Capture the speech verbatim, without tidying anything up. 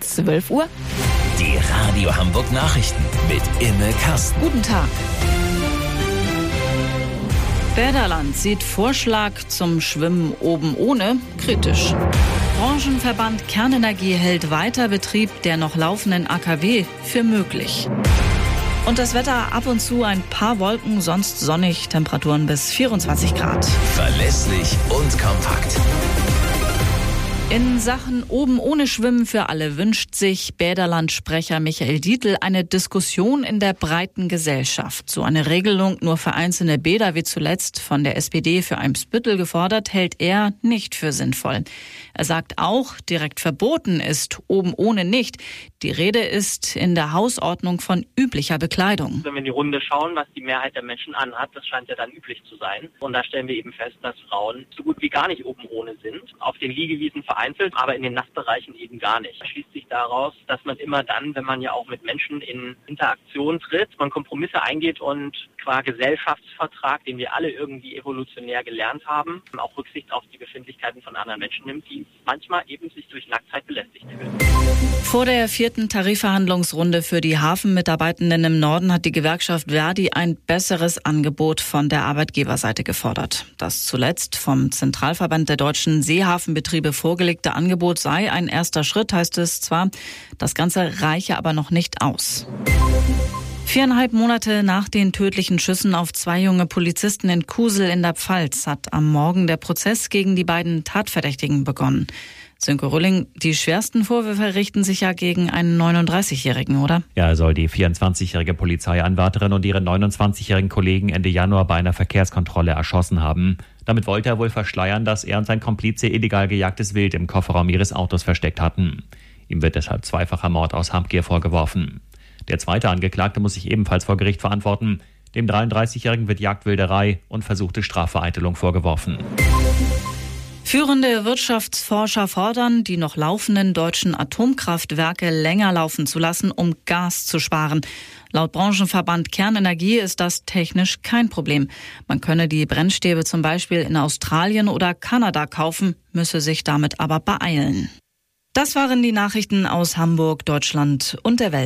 zwölf Uhr. Die Radio Hamburg Nachrichten mit Imme Kasten. Guten Tag. Bäderland sieht Vorschlag zum Schwimmen oben ohne kritisch. Branchenverband Kernenergie hält weiter Betrieb der noch laufenden A K W für möglich. Und das Wetter, ab und zu ein paar Wolken, sonst sonnig, Temperaturen bis vierundzwanzig Grad. Verlässlich und kompakt. In Sachen oben ohne Schwimmen für alle wünscht sich Bäderland-Sprecher Michael Dietl eine Diskussion in der breiten Gesellschaft. So eine Regelung nur für einzelne Bäder wie zuletzt von der S P D für Eimsbüttel gefordert, hält er nicht für sinnvoll. Er sagt auch, direkt verboten ist oben ohne nicht. Die Rede ist in der Hausordnung von üblicher Bekleidung. Wenn wir in die Runde schauen, was die Mehrheit der Menschen anhat, das scheint ja dann üblich zu sein. Und da stellen wir eben fest, dass Frauen so gut wie gar nicht oben ohne sind. Auf den Liegewiesen vereinzelt, aber in den Nassbereichen eben gar nicht. Das schließt sich daraus, dass man immer dann, wenn man ja auch mit Menschen in Interaktion tritt, man Kompromisse eingeht und qua Gesellschaftsvertrag, den wir alle irgendwie evolutionär gelernt haben, auch Rücksicht auf die Befindlichkeiten von anderen Menschen nimmt, die manchmal eben sich durch Nacktheit belästigt fühlen. Vor der vierten Tarifverhandlungsrunde für die Hafenmitarbeitenden im Norden hat die Gewerkschaft Verdi ein besseres Angebot von der Arbeitgeberseite gefordert. Das zuletzt vom Zentralverband der deutschen Seehafenbetriebe vorgelegte Angebot sei ein erster Schritt, heißt es zwar. Das Ganze reiche aber noch nicht aus. Viereinhalb Monate nach den tödlichen Schüssen auf zwei junge Polizisten in Kusel in der Pfalz hat am Morgen der Prozess gegen die beiden Tatverdächtigen begonnen. Sönke Rülling, die schwersten Vorwürfe richten sich ja gegen einen neununddreißigjährigen, oder? Ja, er soll die vierundzwanzigjährige Polizeianwärterin und ihren neunundzwanzigjährigen Kollegen Ende Januar bei einer Verkehrskontrolle erschossen haben. Damit wollte er wohl verschleiern, dass er und sein Komplize illegal gejagtes Wild im Kofferraum ihres Autos versteckt hatten. Ihm wird deshalb zweifacher Mord aus Habgier vorgeworfen. Der zweite Angeklagte muss sich ebenfalls vor Gericht verantworten. Dem dreiunddreißigjährigen wird Jagdwilderei und versuchte Strafvereitelung vorgeworfen. Führende Wirtschaftsforscher fordern, die noch laufenden deutschen Atomkraftwerke länger laufen zu lassen, um Gas zu sparen. Laut Branchenverband Kernenergie ist das technisch kein Problem. Man könne die Brennstäbe zum Beispiel in Australien oder Kanada kaufen, müsse sich damit aber beeilen. Das waren die Nachrichten aus Hamburg, Deutschland und der Welt.